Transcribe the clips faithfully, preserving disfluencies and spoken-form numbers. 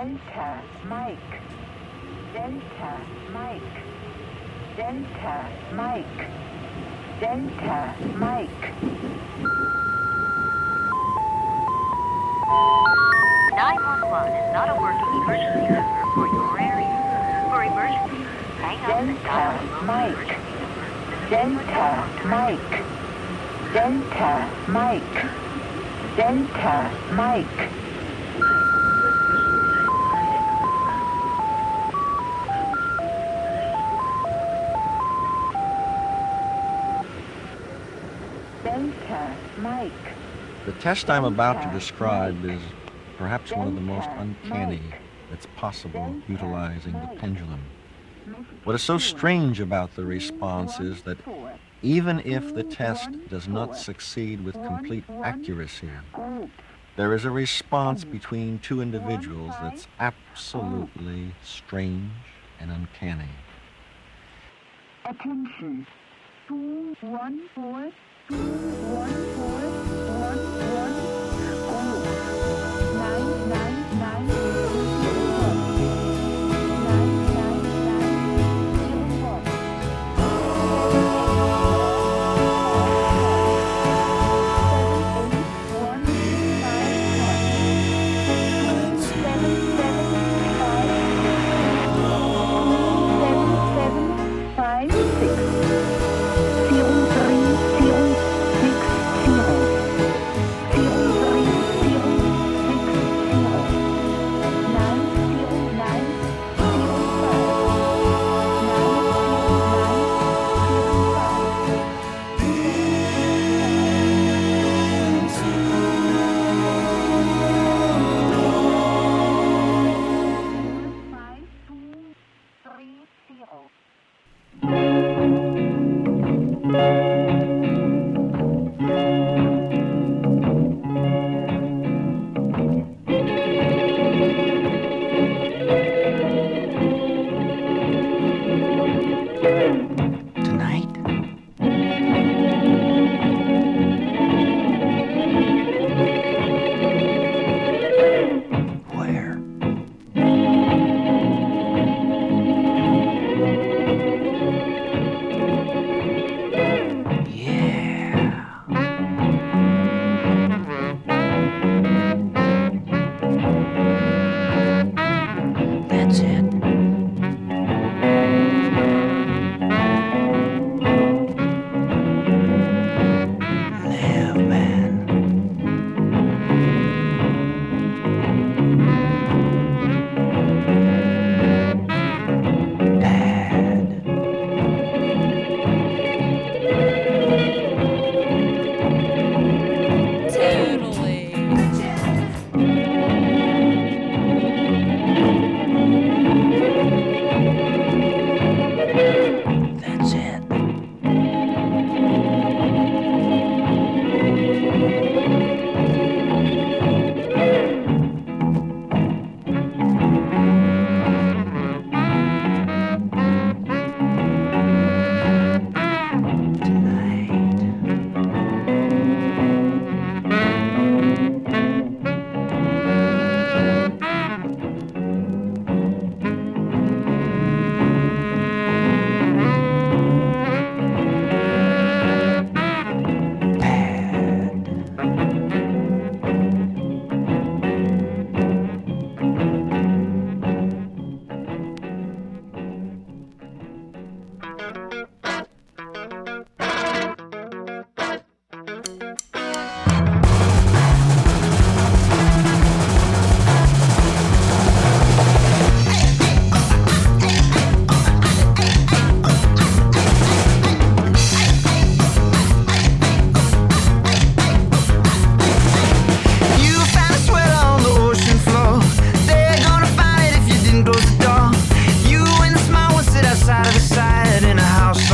Delta Mike. Delta Mike. Delta Mike. Delta Mike. nine one one is not a working emergency number for your area. For emergency, hang up and dial Delta the Mike. emergency Delta Mike. Delta Mike. Delta Mike. Delta Mike. The test I'm about to describe is perhaps one of the most uncanny that's possible utilizing the pendulum. What is so strange about the response is that even if the test does not succeed with complete accuracy, there is a response between two individuals that's absolutely strange and uncanny. Attention. Two one four. Two one four. One one. Oh. Nine nine nine. Zero. Nine nine nine. Zero. Side of the side in a house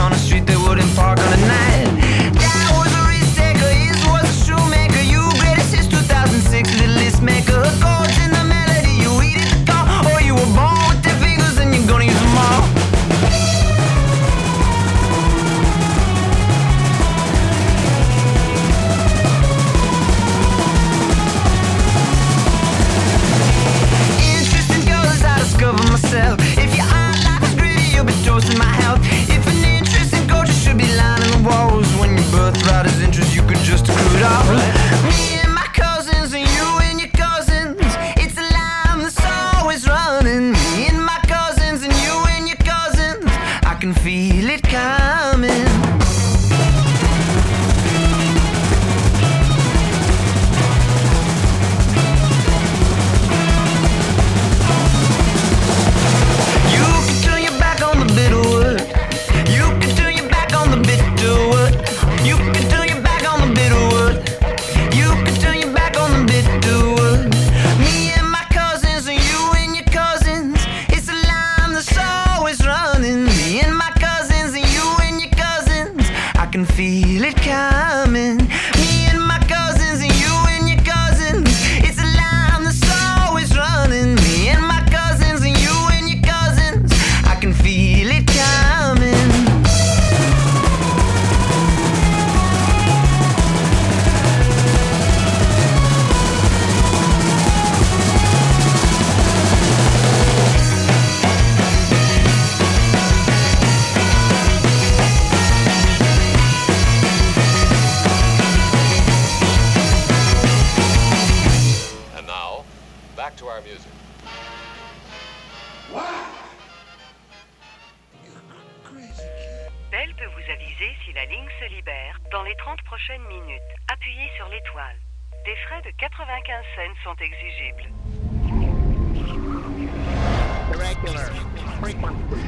it coming. You can turn your back on the bitter wood. You can turn your back on the bitter wood. You can turn your back on the bitter wood. You can turn your back on the bitter wood. Me and my cousins and you and your cousins. It's a line that's always running. Me and my cousins and you and your cousins. I can feel it coming. Me and my cousins and you and your cousins. It's a line that's always running. Me and my cousins and you and your cousins. I can feel it coming. And now, back to our music. Bell peut vous aviser si la ligne se libère dans les trente prochaines minutes. Appuyez sur l'étoile. Des frais de quatre-vingt-quinze cents sont exigibles. Irregular frequency.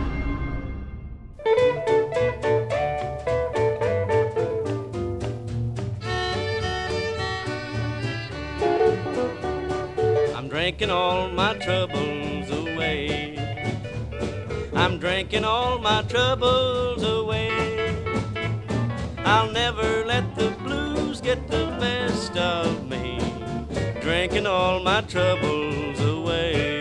I'm drinking all my troubles away. I'm drinking all my troubles away. I'll never let the blues get the best of me. Drinking all my troubles away.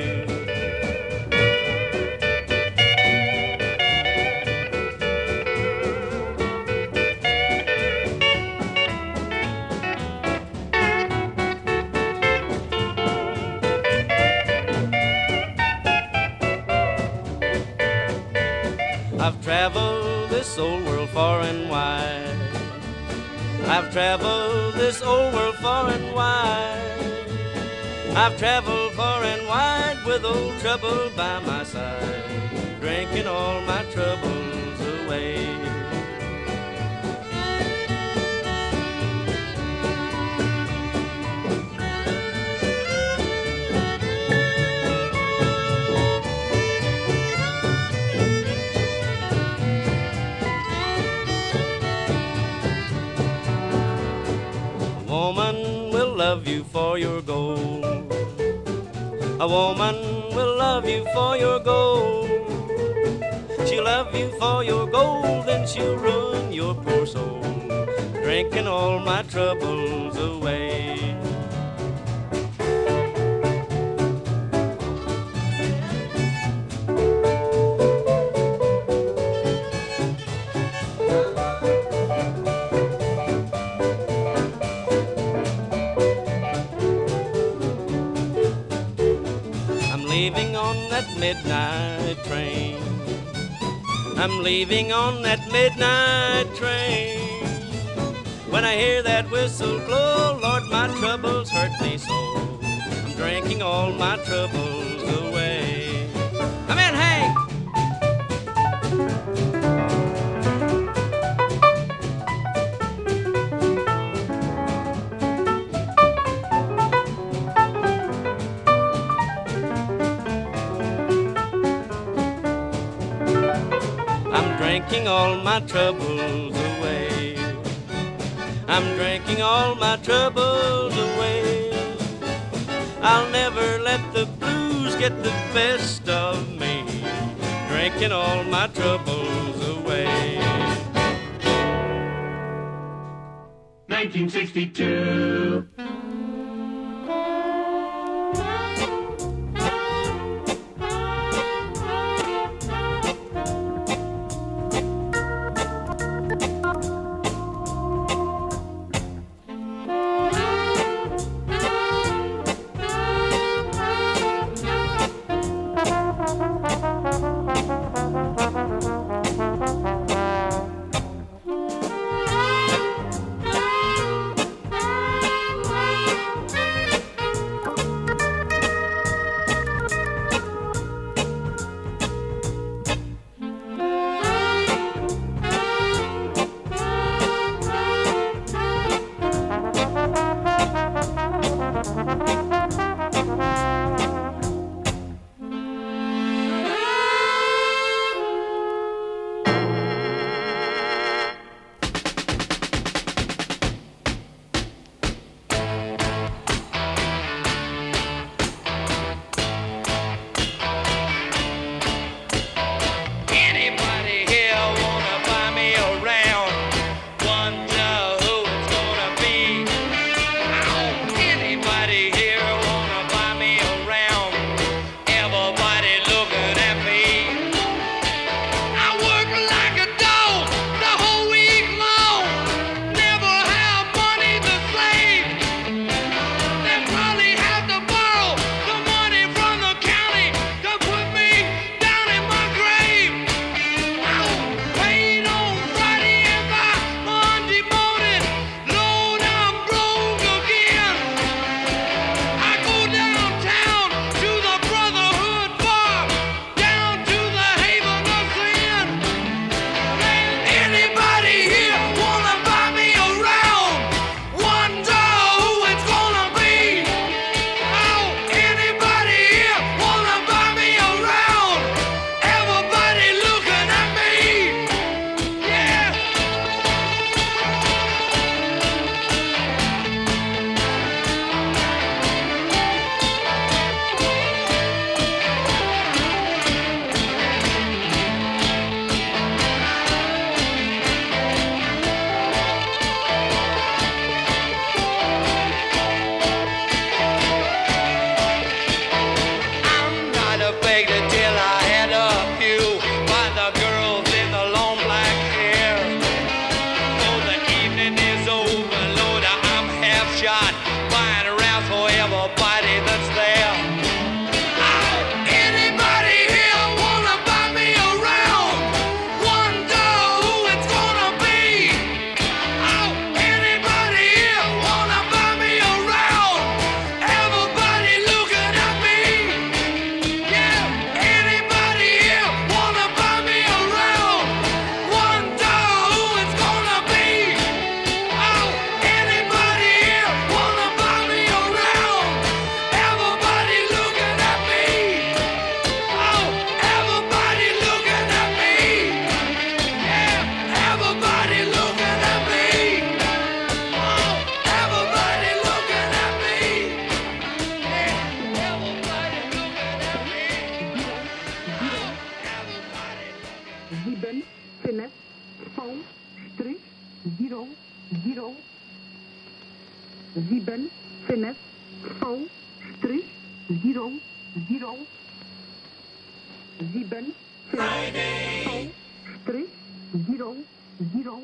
I've traveled this old world far and wide. I've traveled this old world far and wide. I've traveled far and wide with old trouble by my side, drinking all my troubles away. A woman will love you for your gold. A woman will love you for your gold. She'll love you for your gold, then she'll ruin your poor soul, drinking all my troubles away. Leaving on that midnight train. I'm leaving on that midnight train. When I hear that whistle blow, Lord, my troubles hurt me so. I'm drinking all my troubles away. Come in, Hank! Drinking all my troubles away. I'm drinking all my troubles away. I'll never let the blues get the best of me, drinking all my troubles away. nineteen sixty-two. V, strich, zero, zero. Sieben, fünf, V, strich, zero, zero. Sieben, fünf, V, strich, zero, zero.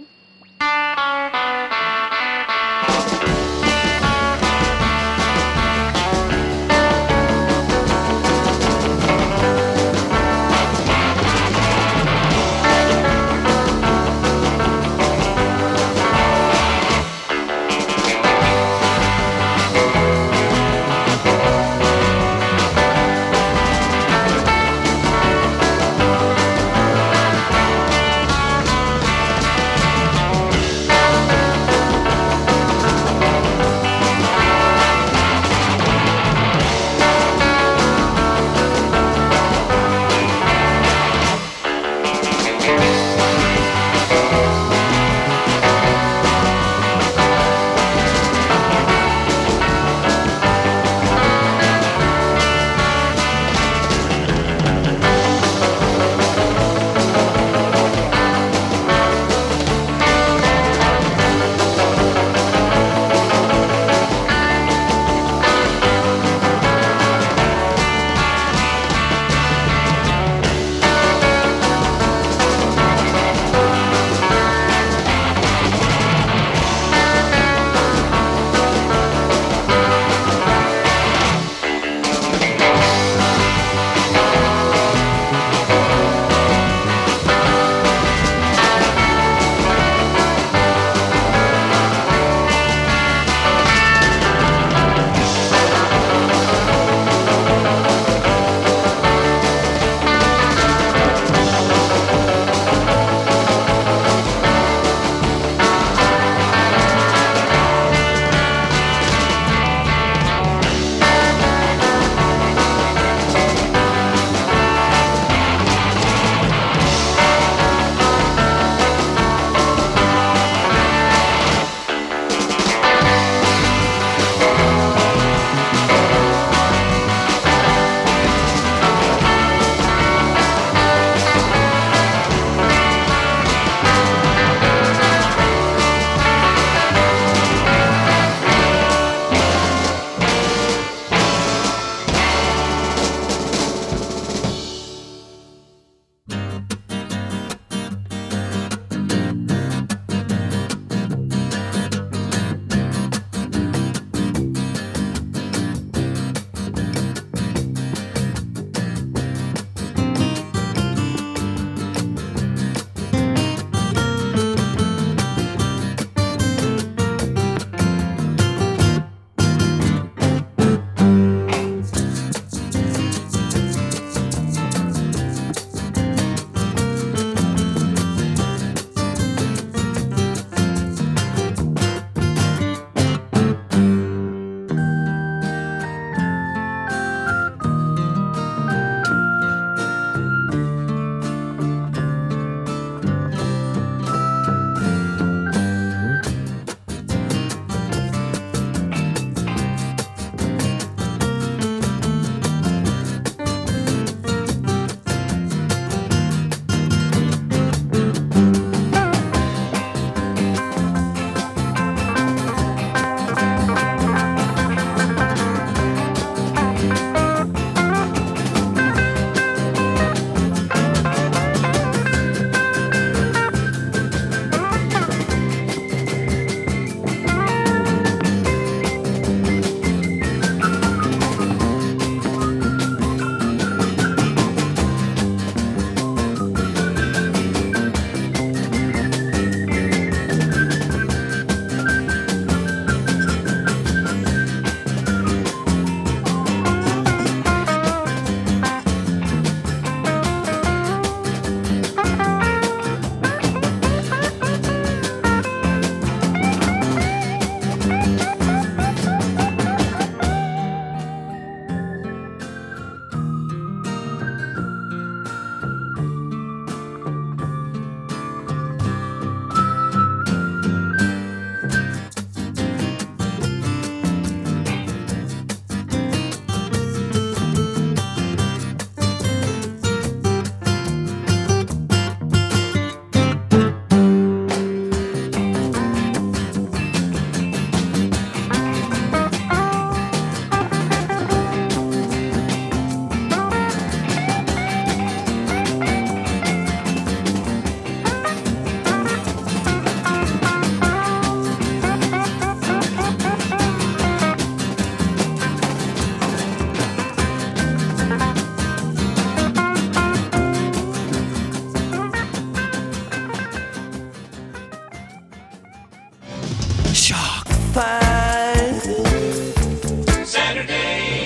Shock five. Saturday.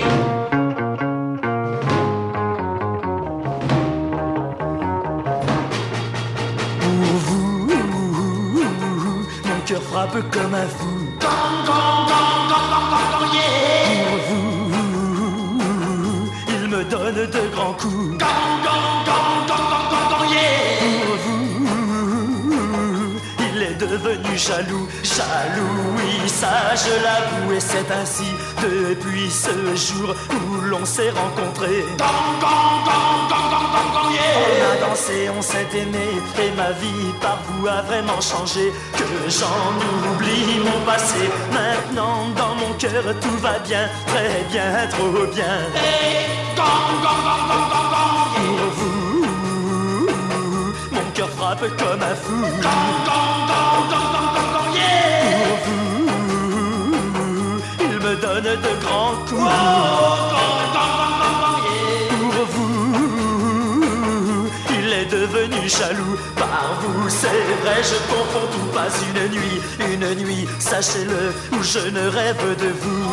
Pour vous, mon cœur frappe comme un fou. Gang, gang, gang, gang, gang, gang, gang, yeah. Pour vous, il me donne de grands coups. Gang, gang, gang, gang, gang, gang, gang, yeah. Pour vous, il est devenu jaloux, jaloux, oui, ça je l'avoue. Et c'est ainsi depuis ce jour où l'on s'est rencontrés. Gang, gang, gang, gang, gang, gang, gang, yeah. On a dansé, on s'est aimé, et ma vie par vous a vraiment changé. Que j'en oublie mon passé, maintenant dans mon cœur tout va bien, très bien, trop bien. Hey, gang, gang, gang, gang, gang, gang, yeah. Pour vous, mon cœur frappe comme un fou. Gang, gang, gang, gang, gang, gang, gang, yeah. Pour vous, il me donne de grands coups. Oh, gang, gang, gang, gang, gang, yeah. Pour vous, il est devenu jaloux par vous, c'est vrai, je confonds tout, pas une nuit, une nuit, sachez-le, où je ne rêve de vous.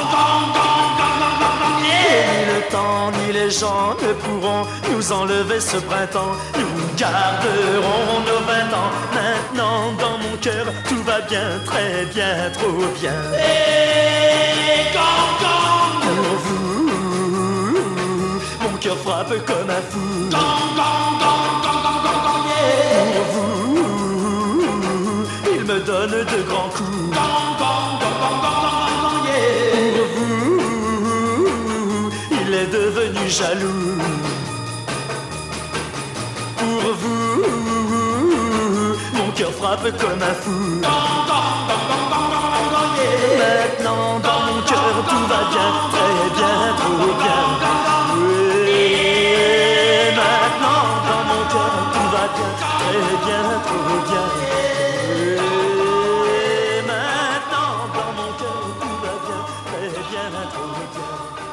Et ni le temps, ni les gens ne pourront nous enlever ce printemps. Nous garderons nos vingt ans. Maintenant, dans mon cœur, tout va bien, très bien, trop bien. Et gang, gang. Pour vous, mon cœur frappe comme un fou. Gang, gang, gang, gang, gang, gang, gang, yeah. Pour vous, il me donne de grands coups. Gang, gang, gang, gang, gang, gang, gang, yeah. Pour vous, il est devenu jaloux. Pour vous, mon cœur frappe comme un fou. Gang, gang, gang, gang, gang, gang, gang, yeah. Maintenant dans mon cœur tout va bien, très bien, trop bien. Oui, maintenant dans mon cœur tout va bien, très bien, trop bien. Oui, maintenant dans mon cœur tout va bien, très bien, trop bien.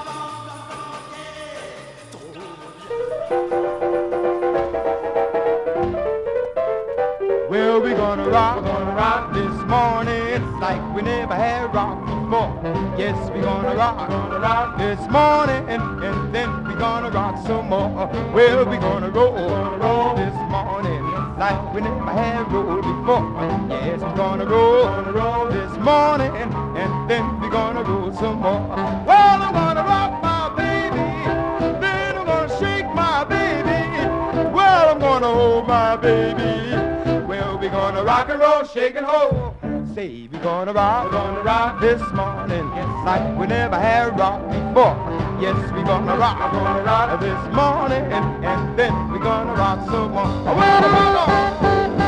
Well, we're gonna rock, we're gonna rock this morning like we never had rocked before. Yes, we're gonna rock, we're gonna rock this morning, and, and then we're gonna rock some more. Well, we're gonna roll, gonna roll this morning like we never had rolled before. Yes, we're gonna roll, gonna roll this morning, and then we're gonna roll some more. Well, I'm gonna rock my baby, then I'm gonna shake my baby. Well, I'm gonna hold my baby. Well, we're gonna rock and roll, shake and hold. Say we're gonna rock, we're gonna rock this morning, yes, like we never had rocked before. Yes, we're gonna rock, we're gonna rock this morning, and, and then we're gonna rock some more. Oh, well, come on.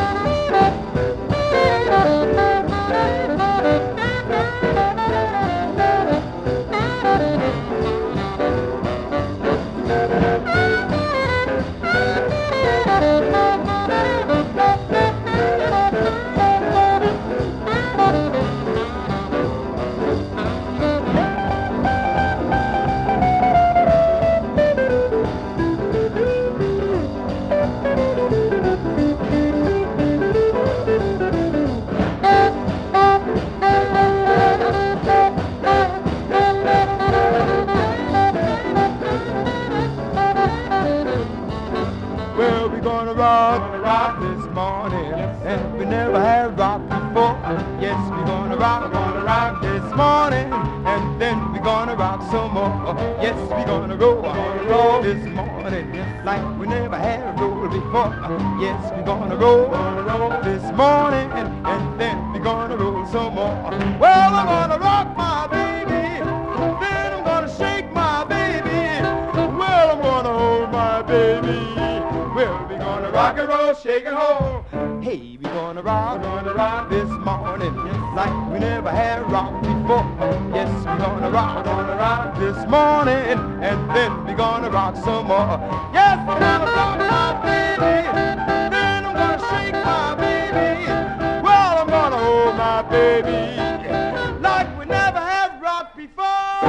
And we never had rocked before. Yes, we're gonna rock, gonna rock this morning, and then we're gonna rock some more. Yes, we're gonna roll, gonna roll this morning, like we never had rolled before. Yes, we're gonna roll, gonna roll this morning, and, and then we're gonna roll some more. Well, I'm gonna rock my baby, then I'm gonna shake my baby. Well, I'm gonna hold my baby. Well, we're gonna rock and roll, shake and hold. Hey, we're gonna rock, we're gonna rock this morning, like we never had rocked before. Yes, we're gonna rock, we're gonna rock this morning, and then we're gonna rock some more. Yes, we're gonna rock my baby, then I'm gonna shake my baby. Well, I'm gonna hold my baby, like we never had rocked before.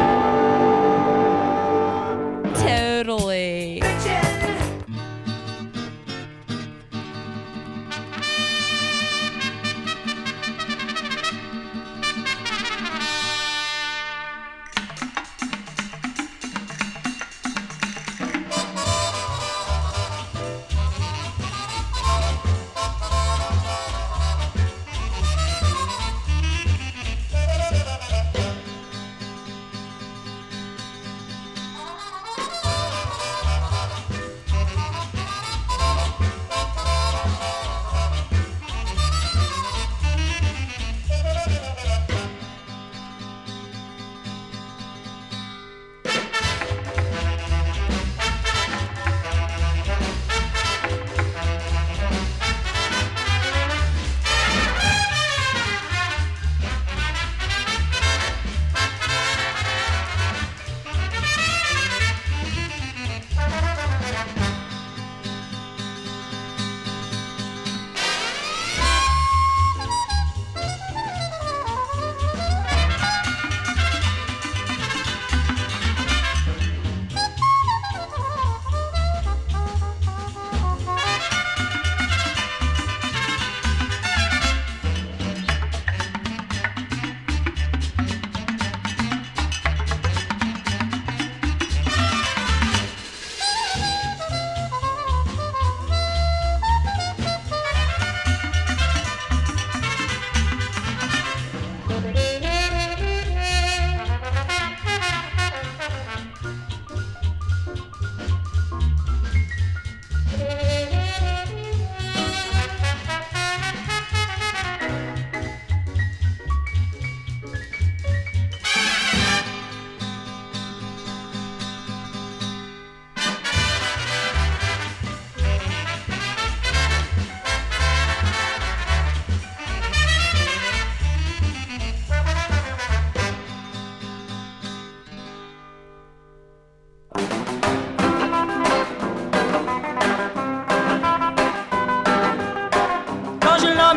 Totally.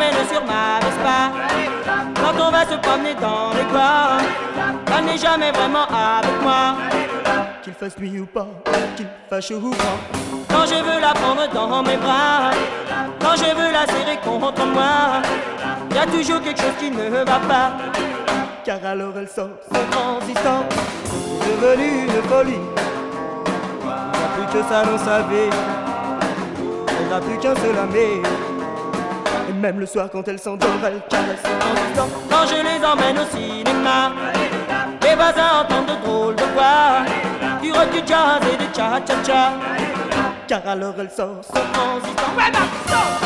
emmène sur ma Vespa. Quand on va se promener dans les bois, elle n'est jamais vraiment avec moi. Qu'il fasse nuit ou pas, qu'il fasse chaud ou froid, quand je veux la prendre dans mes bras, quand je veux la serrer contre moi, y a toujours quelque chose qui ne va pas. Car alors elle sort son transistor, c'est devenu une folie. Elle n'a plus que ça dans sa vie, elle n'a plus qu'un seul ami. Et même le soir quand elle s'endort, elle caresse son transistor. Quand je les emmène au cinéma, les voisins entendent de drôles de voix, du rock, du jazz et du cha-cha-cha. Car alors elle sort son transistor. Ouais, bah, sort!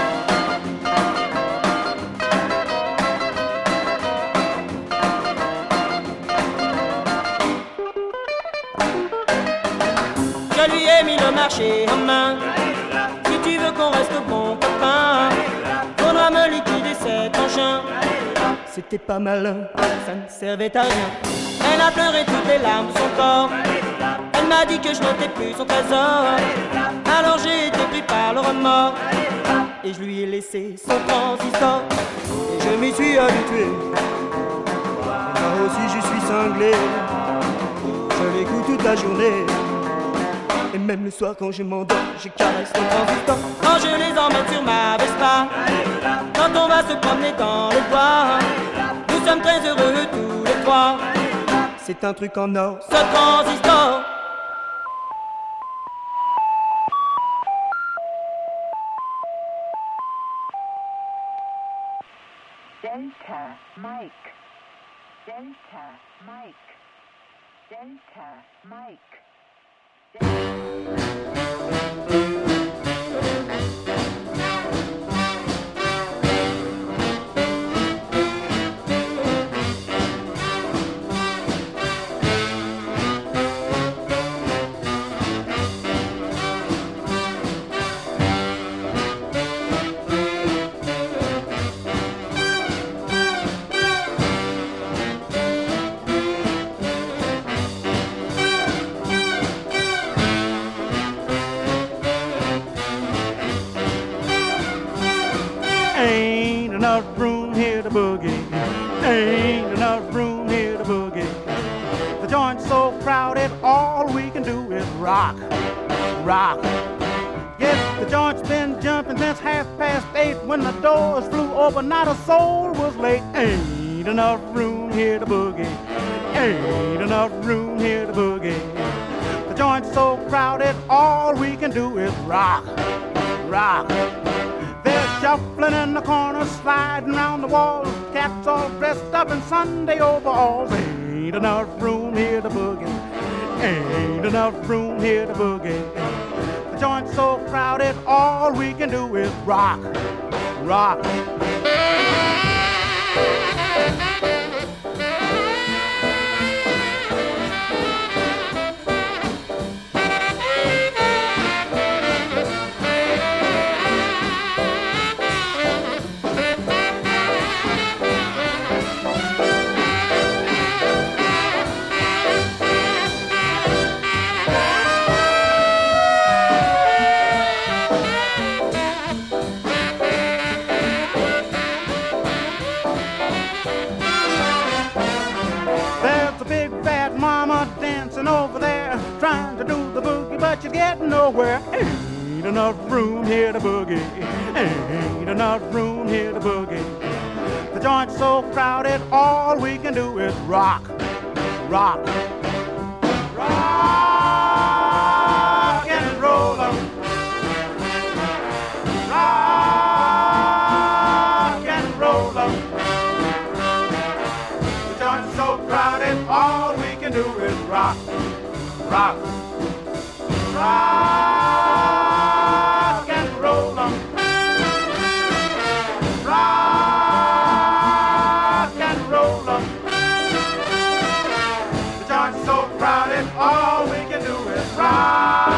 Je lui ai mis le marché en main. Si tu veux qu'on reste bon copain, faudra me liquider cet engin. C'était pas malin, ça ne servait à rien. Elle a pleuré toutes les larmes de son corps. Elle m'a dit que je n'étais plus son trésor. Alors j'ai été pris par le remords et je lui ai laissé son transistor. Et je m'y suis habitué. Moi aussi je suis cinglé. Je l'écoute toute la journée. Et même le soir quand je m'endors, je caresse son transistor. Quand je les emmène sur ma Vespa, quand on va se promener dans les bois, nous sommes très heureux tous les trois. C'est un truc en or, ce transistor. Delta Mike, Delta Mike, Delta Mike. Ain't enough room here to boogie. Ain't enough room here to boogie. The joint's so crowded, all we can do is rock, rock. Yes, the joint's been jumping since half past eight. When the doors flew open, not a soul was late. Ain't enough room here to boogie. Ain't enough room here to boogie. The joint's so crowded, all we can do is rock, rock. They're shuffling in the corners, sliding around the walls. Cats all dressed up in Sunday overalls. Ain't enough room here to boogie. Ain't enough room here to boogie. The joint's so crowded, all we can do is rock, rock. Over there trying to do the boogie, but you're getting nowhere. Ain't enough room here to boogie. Ain't enough room here to boogie. The joint's so crowded, all we can do is rock, rock, rock and roll 'em. Rock and roll 'em. The joint's so crowded, all we can do is rock, rock, rock and roll 'em. Rock and roll 'em. The joint's so crowded, all we can do is rock.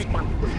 frequency.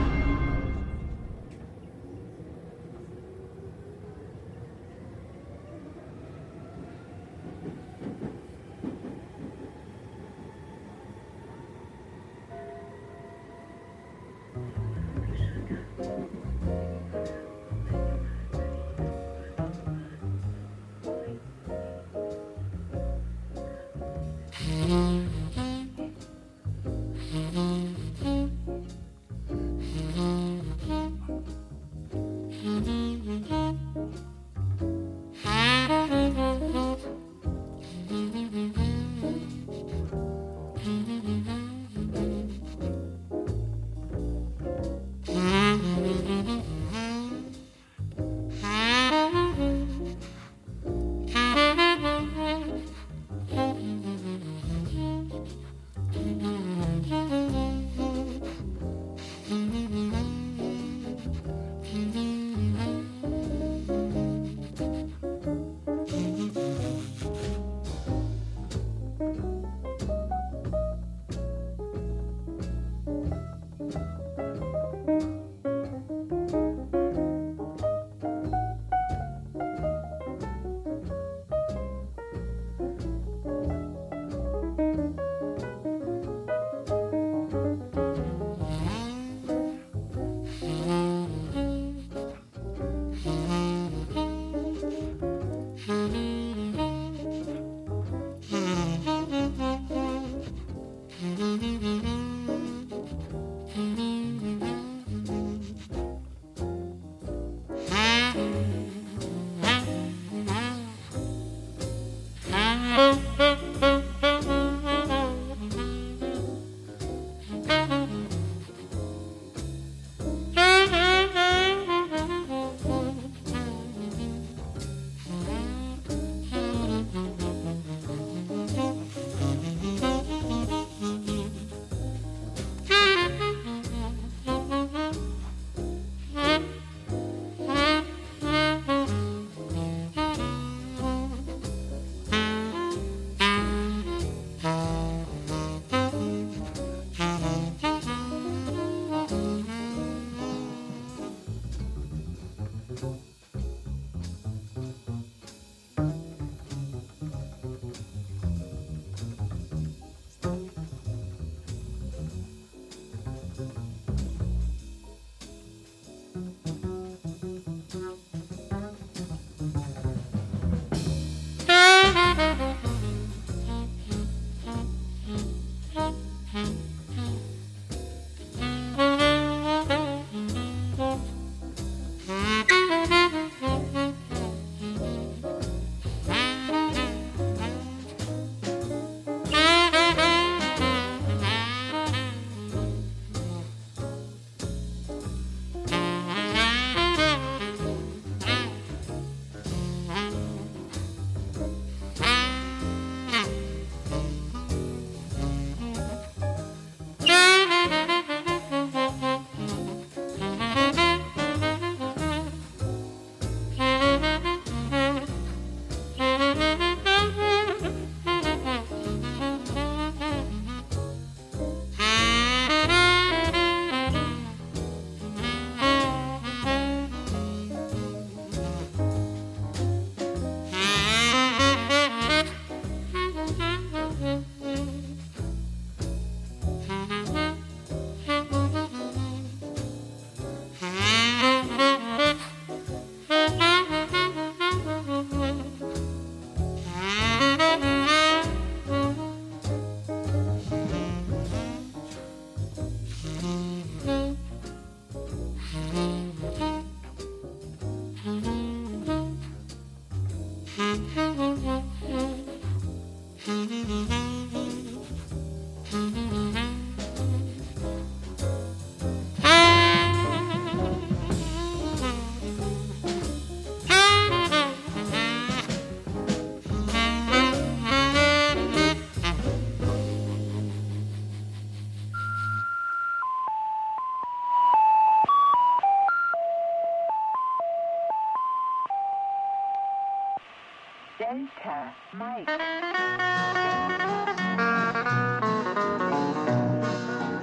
Delta Mike. I'm a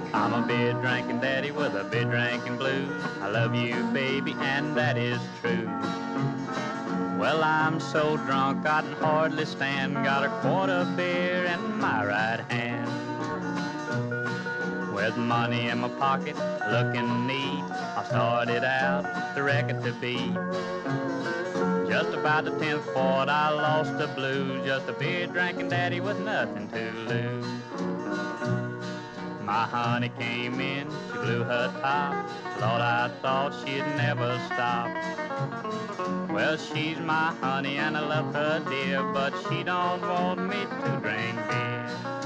beer drinking daddy with a beer drinking blues. I love you, baby, and that is true. Well, I'm so drunk I can hardly stand. Got a quart of beer in my right hand. With money in my pocket, looking neat, I started out to record the beat. Just about the tenth quart, I lost the blues. Just a beer drinking daddy with nothing to lose. My honey came in, she blew her top. Lord, I thought she'd never stop. Well, she's my honey and I love her dear, but she don't want me to drink beer.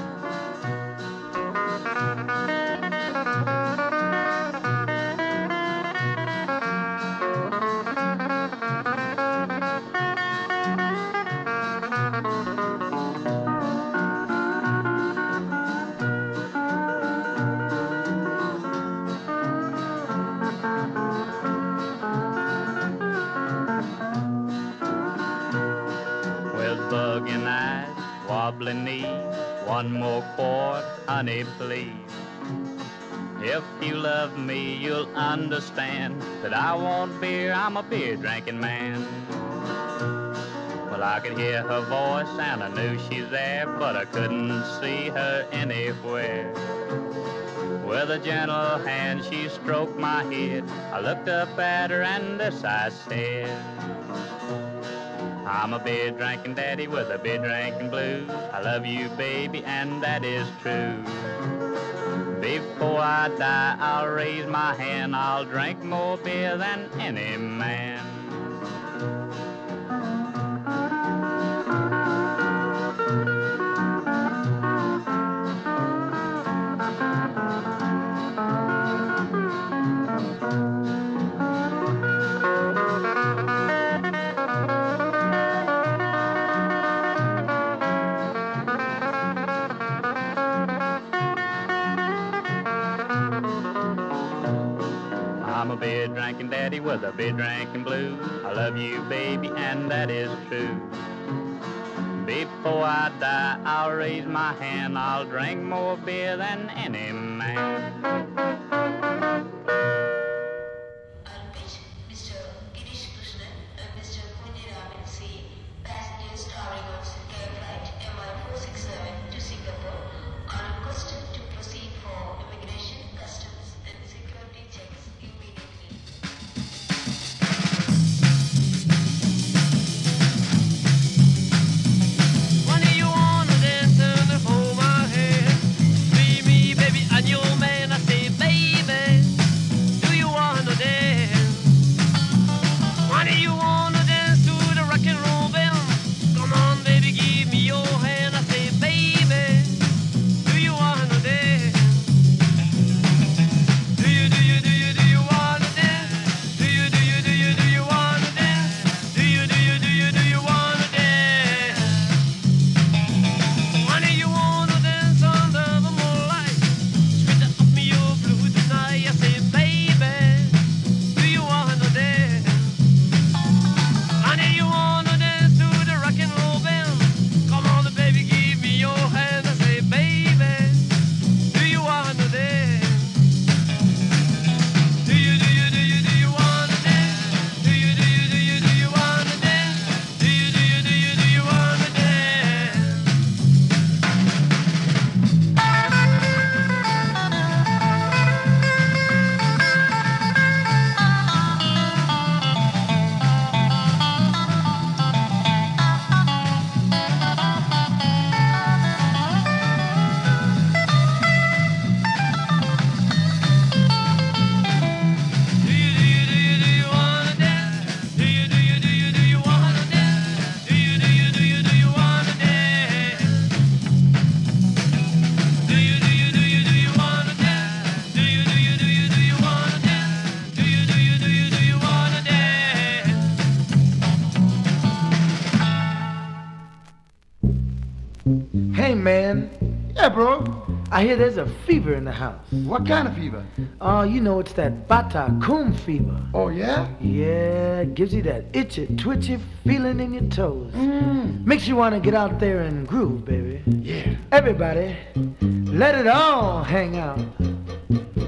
Wobbling knees, one more quart, honey, please. If you love me, you'll understand that I want beer, I'm a beer drinking man. Well, I could hear her voice and I knew she's there, but I couldn't see her anywhere. With a gentle hand she stroked my head. I looked up at her and this I said, I'm a beer drinking daddy with a beer drinking blues. I love you, baby, and that is true. Before I die, I'll raise my hand. I'll drink more beer than any man. Beer drinking daddy with a beer drinking blues. I love you, baby, and that is true. Before I die, I'll raise my hand. I'll drink more beer than any man. Man, yeah, bro. I hear there's a fever in the house. What kind of fever? Oh, uh, you know, it's that Bata-Coom fever. Oh, yeah? Yeah, it gives you that itchy, twitchy feeling in your toes. Mm. Makes you want to get out there and groove, baby. Yeah. Everybody, let it all hang out.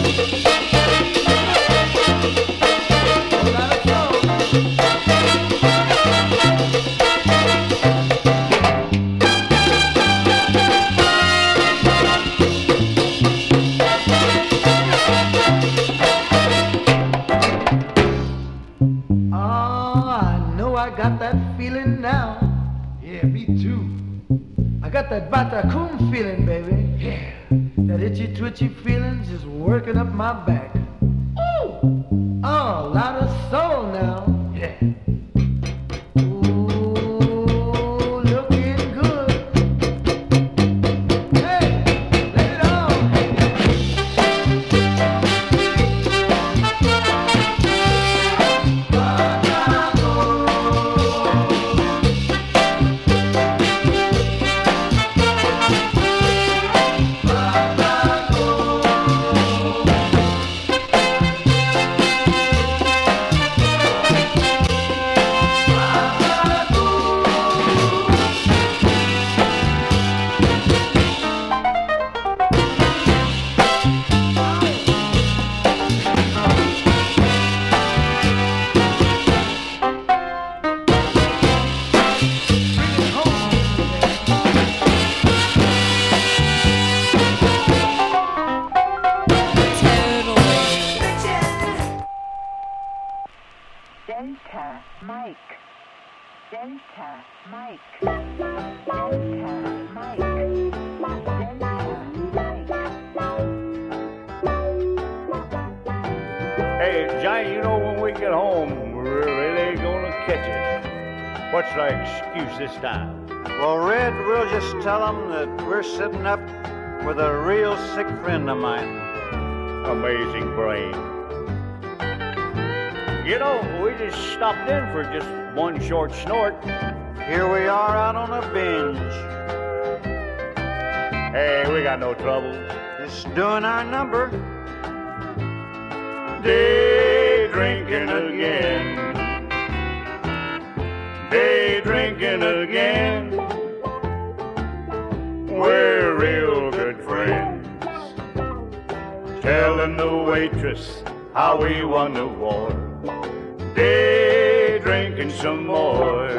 That Batacoon feeling, baby. Yeah. That itchy twitchy feeling just working up my back. Ooh! Oh, lot of soul now. Yeah. Ooh, looking good. Hey, let it on. Delta Mike. Delta Mike. Delta Mike. Hey, Johnny, you know when we get home, we're really gonna catch it. What's our excuse this time? Well, Red, we'll just tell them that we're sitting up with a real sick friend of mine. Amazing brain. You know, we just stopped in for just one short snort. Here we are out on a binge. Hey, we got no troubles. Just doing our number. Day drinking again. Day drinking again. We're real good friends. Telling the waitress how we won the war. Day drinking some more.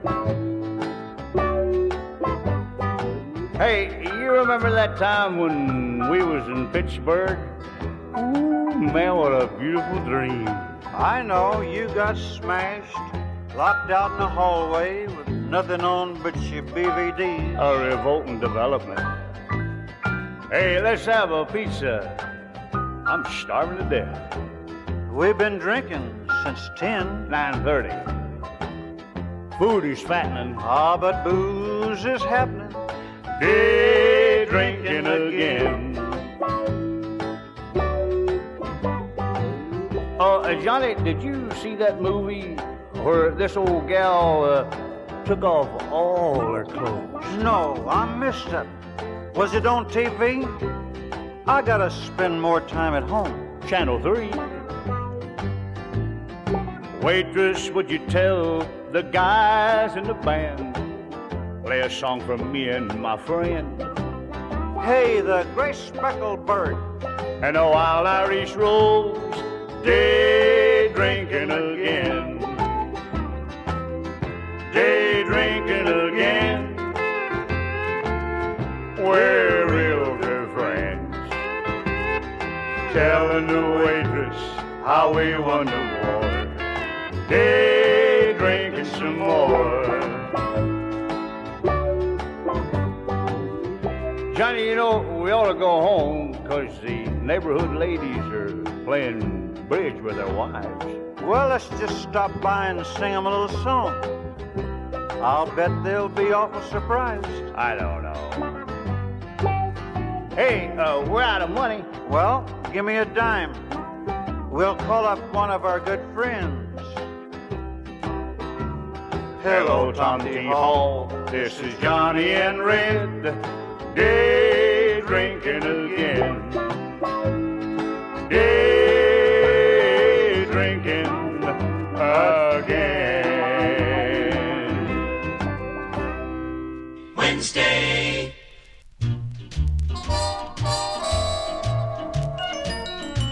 Hey, you remember that time when we was in Pittsburgh? Ooh, man, what a beautiful dream. I know, you got smashed, locked out in the hallway with nothing on but your B V D. A revolting development. Hey, let's have a pizza. I'm starving to death. We've been drinking since ten. nine thirty. Food is fattening. Ah, but booze is happening. Day drinking again. Uh, Johnny, did you see that movie where this old gal uh, took off all her clothes? No, I missed it. Was it on T V? I gotta spend more time at home. Channel three. Waitress, would you tell the guys in the band, play a song from me and my friend? Hey, the gray speckled bird. And a wild Irish rose, day drinking again. Day drinking again. We're real good friends. Telling the waitress how we won the war. Day drinking some more. Johnny, you know, we ought to go home because the neighborhood ladies are playing bridge with their wives. Well, let's just stop by and sing them a little song. I'll bet they'll be awful surprised. I don't know. Hey, uh, we're out of money. Well, give me a dime. We'll call up one of our good friends. Hello, Tom T. Hall. This is Johnny and Red. Day drinking again. Day drinking again. Wednesday.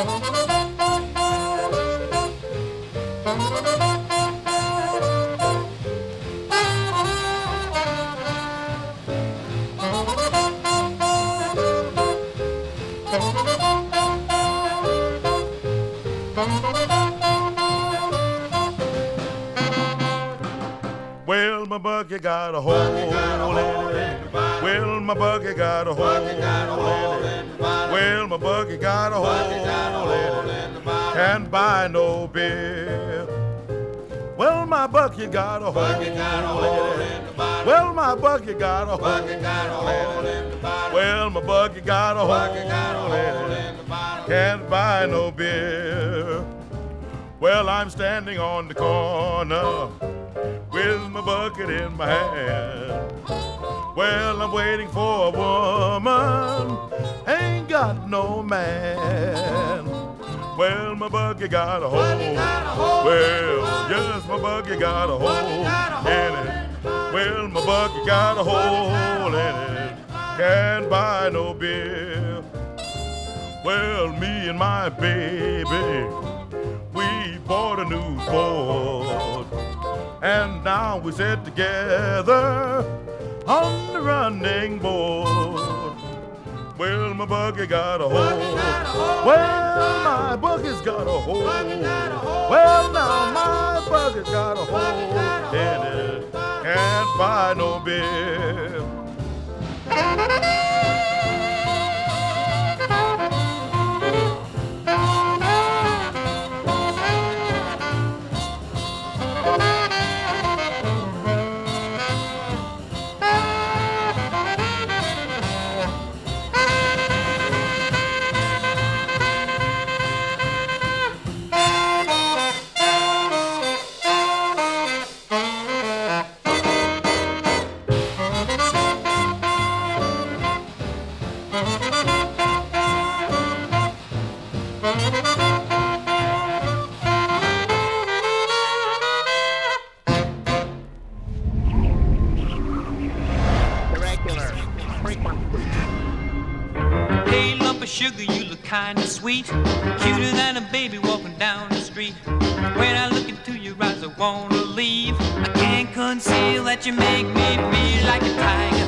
Well, my buggy got a hole in it. Well, my buggy got a hole in it. Well, my buggy got a hole in it. Can't buy no beer. Well, my buggy got a hole in it. Well, my buggy got a hole in it. Well, my buggy got a hole in it. Can't buy no beer. Well, I'm standing on the corner with my bucket in my hand. Well, I'm waiting for a woman, ain't got no man. Well, my buggy got a hole. Well, yes, my buggy got a hole in it. Well, my buggy got a hole in it. Can't buy no beer. Well, me and my baby, we bought a new Ford, and now we sit together on the running board. Well, my buggy got a hole. Well, my buggy's got a hole. Well, now my buggy's got a hole in it. Can't buy no beer. Sugar, you look kinda sweet, cuter than a baby walking down the street. When I look into your eyes, I wanna leave. I can't conceal that you make me feel like a tiger.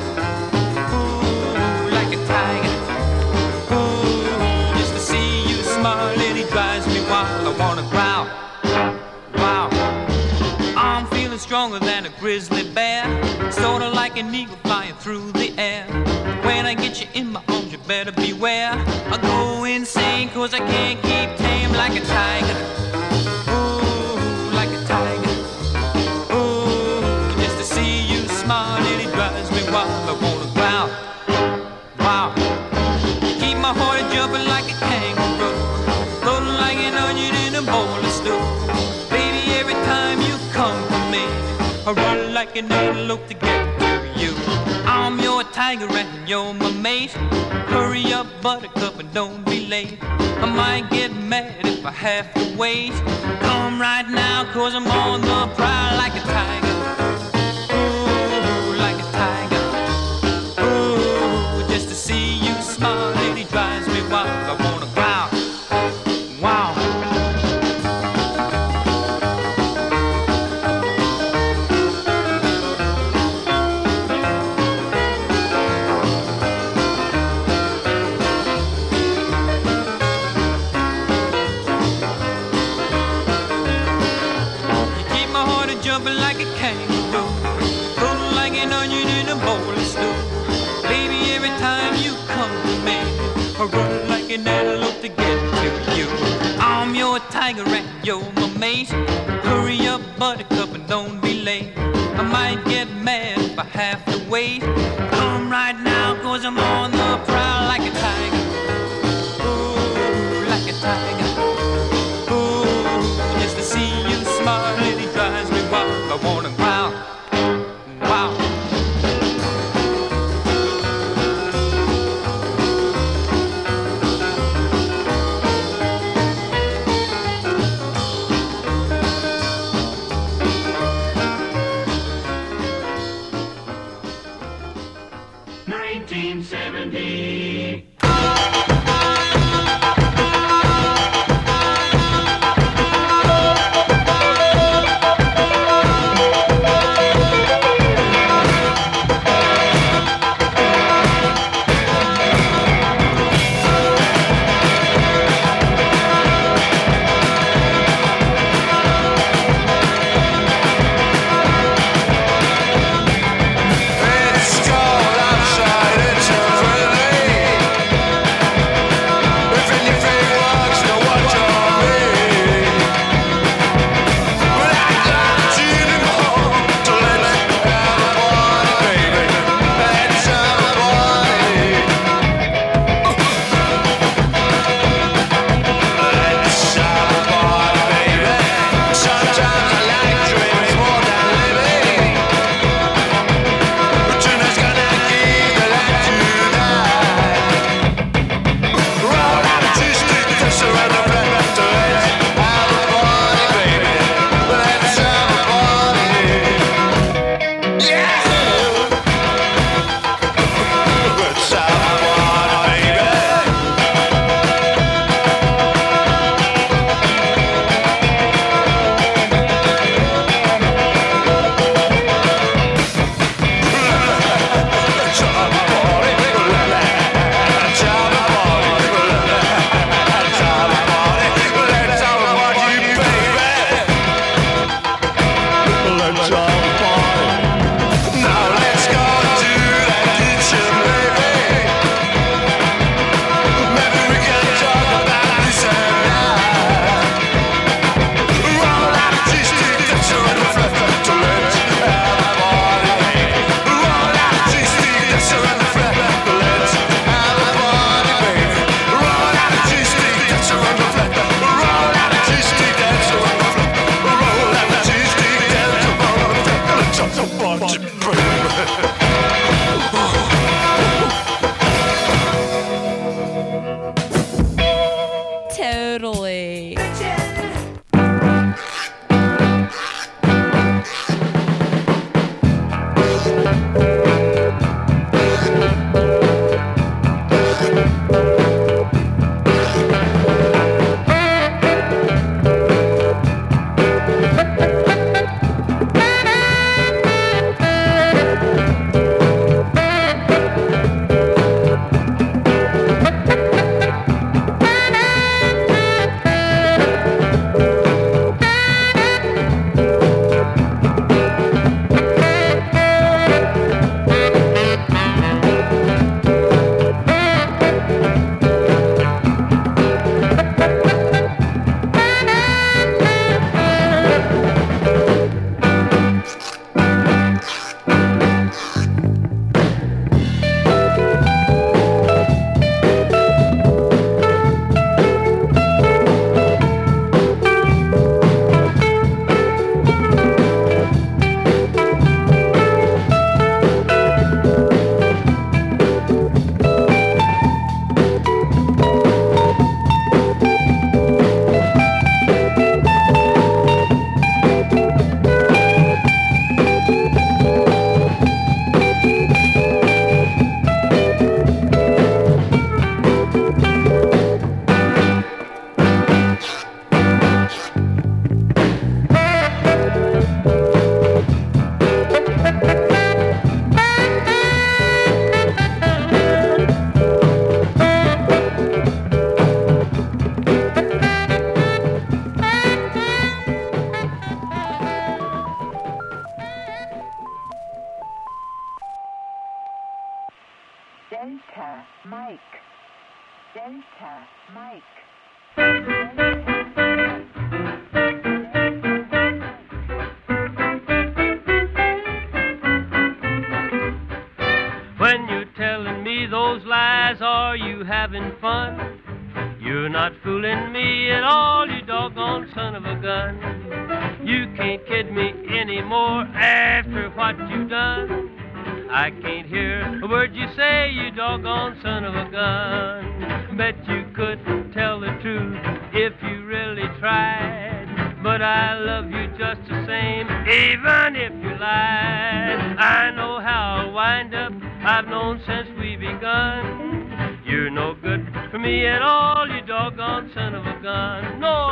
Ooh, like a tiger. Ooh, just to see you smile, it drives me wild. I wanna growl, wow. I'm feeling stronger than a grizzly bear, sorta like an eagle flying through the air. When I get you in my arms, you better beware. I go insane, cause I can't keep tame like a tiger. Ooh, like a tiger. Ooh, just to see you smile, it drives me wild. I wanna growl, wow. You keep my heart jumping like a kangaroo, floating like an onion in a bowl of stew. Baby, every time you come to me, I run like an antelope to get to you. I'm your tiger and you're my mate. Hurry up, buttercup, and don't be late. I might get mad if I have to wait. Come right now, cause I'm on the prowl like a tiger. Ooh, like a tiger. Ooh, just to see you smile, it drives me wild. I wanna growl, wow. Jumping like a kangaroo, floating like an onion in a bowl of stew. Baby, every time you come to me, I run like an antelope to get to you. I'm your tiger and you're my mate. Hurry up, buttercup, and don't be late. I might get mad if I have to wait. Come right now, cause I'm on the prowl like a tiger. Ooh, like a tiger. Ooh, just to see you smile, it drives me wild. I wanna growl, wow. Delta Mike. Delta Mike. When you're telling me those lies, are you having fun? You're not fooling me at all, you doggone son of a gun. You can't kid me anymore after what you've done. I can't hear a word you say, you doggone son of a gun. Bet you could tell the truth if you really tried. But I love you just the same, even if you lied. I know how I'll wind up, I've known since we begun. You're no good for me at all, you doggone son of a gun. No!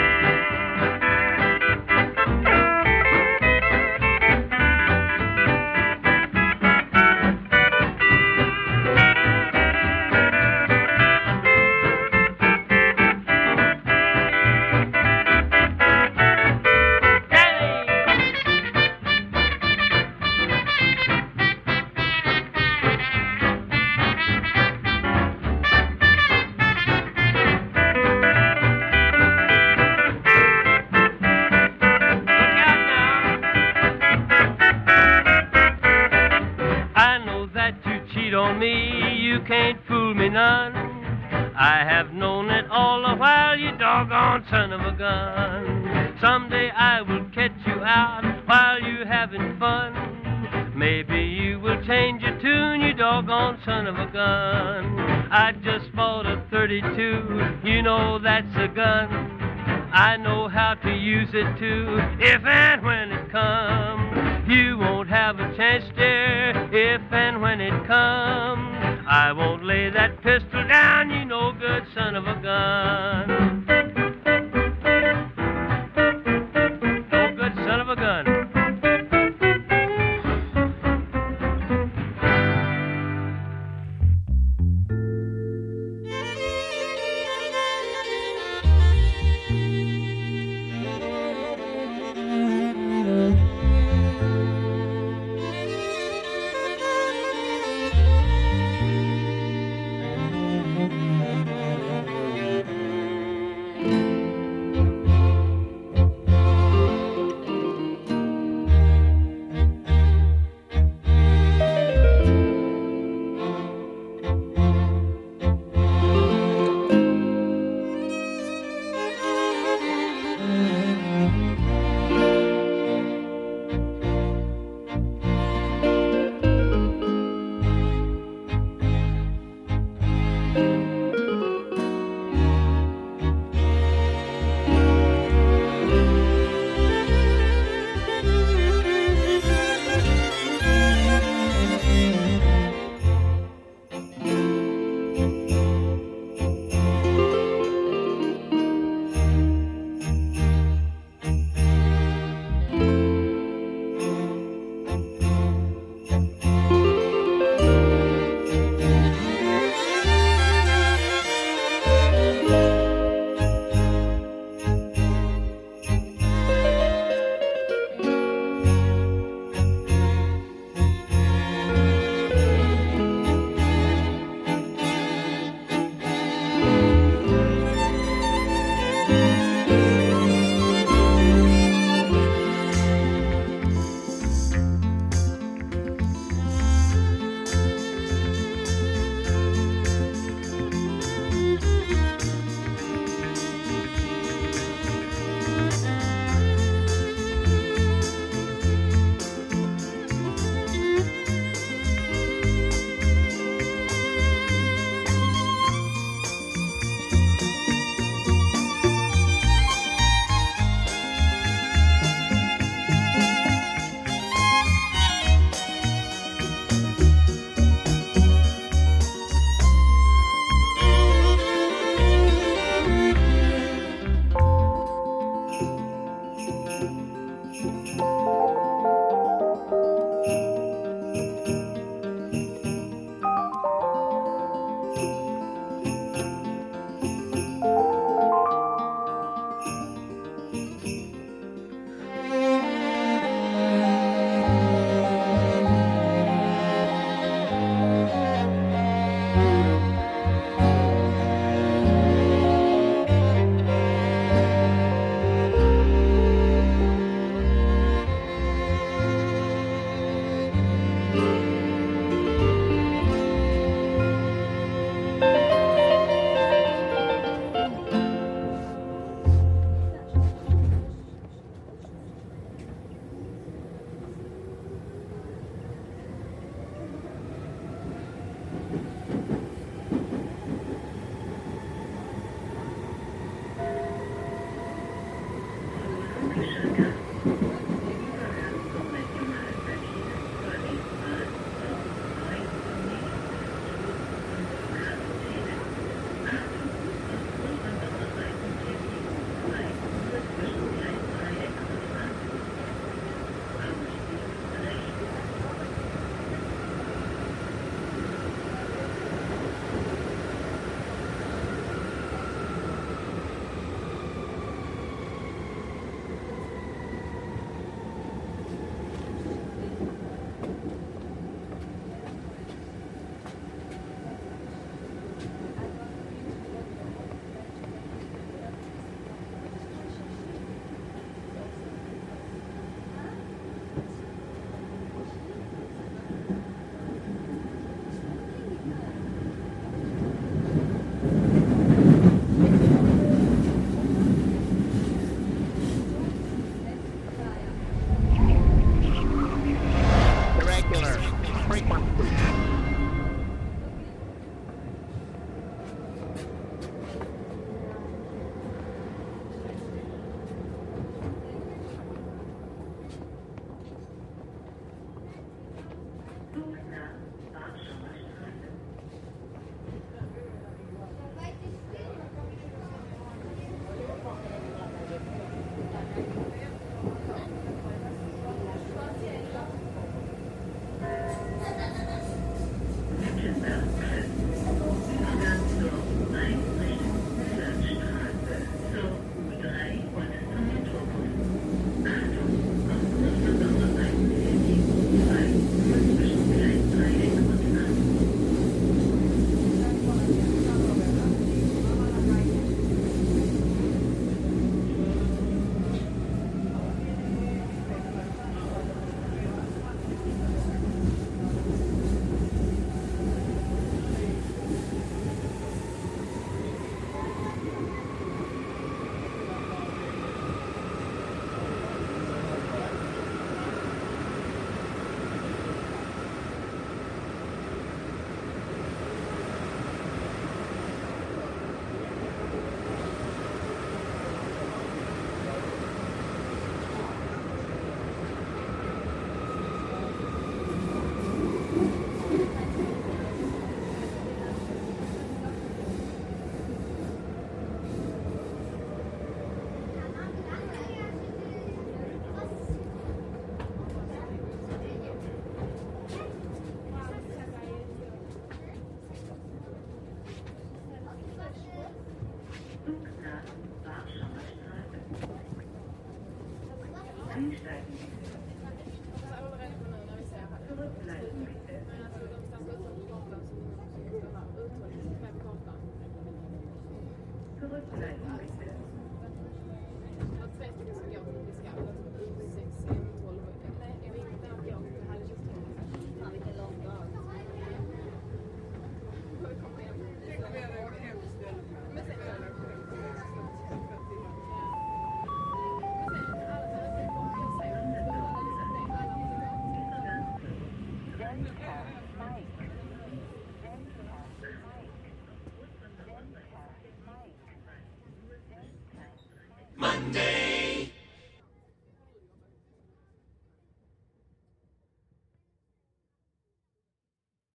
I have known it all the while, you doggone son of a gun. Someday I will catch you out while you're having fun. Maybe you will change your tune, you doggone son of a gun. I just bought a thirty-two, you know that's a gun. I know how to use it too, if and when it comes. You won't have a chance, dear, if and when it comes. I won't lay that pistol down, you no good son of a gun. No good son of a gun. Einsteigen bitte. Zurückbleiben bitte. Zurückbleiben bitte.